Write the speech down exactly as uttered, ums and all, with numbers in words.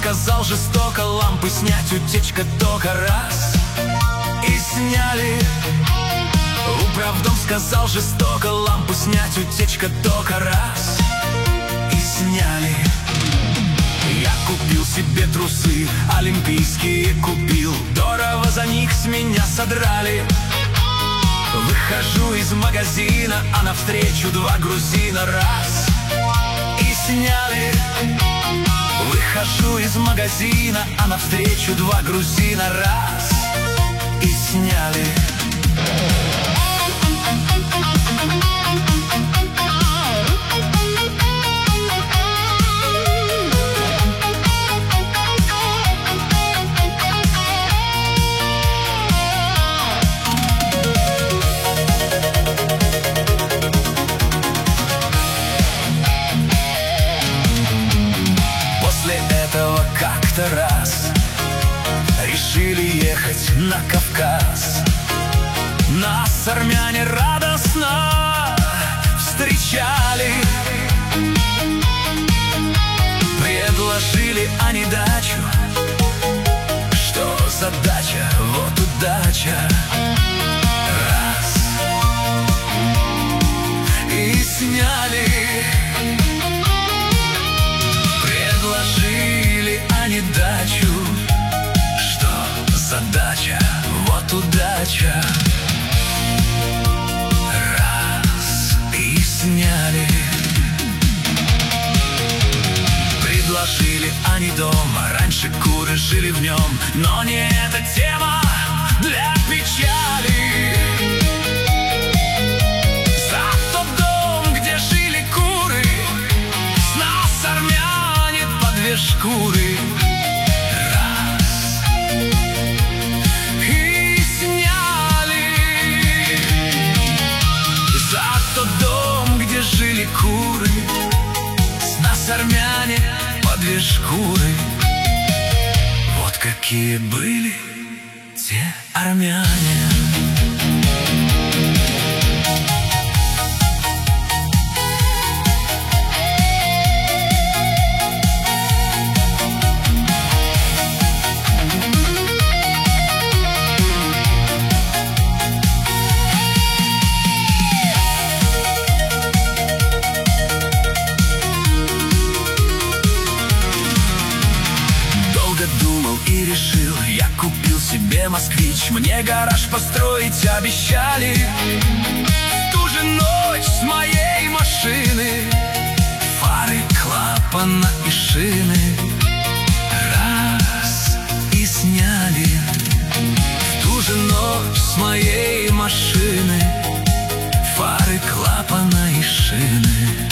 сказал жестоко: лампы снять, утечка тока, раз. И сняли. Управдом сказал жестоко: лампу снять, утечка тока, раз. И сняли. Я купил себе трусы, олимпийские купил, дорого за них с меня содрали. Выхожу из магазина, а навстречу два грузина, раз. И сняли. Выхожу из магазина, а навстречу два грузина, раз. И сняли. После этого как-то раз решили ехать на Кавказ. Нас армяне радостно встречали. Предложили они дачу. Что задача, вот удача. Раз. И сняли. Предложили они дачу. Что задача, вот удача. Раз. И сняли. Предложили они дом, а раньше куры жили в нем. Но не эта тема для печали. За тот дом, где жили куры, с нас армяне по две шкуры. Раз. И сняли. За тот дом, где жили куры, с нас армяне по две шкуры. Вот какие были те армяне. Думал и решил, я купил себе москвич. Мне гараж построить обещали. В ту же ночь с моей машины фары, клапана и шины. Раз. И сняли. В ту же ночь с моей машины фары, клапана и шины.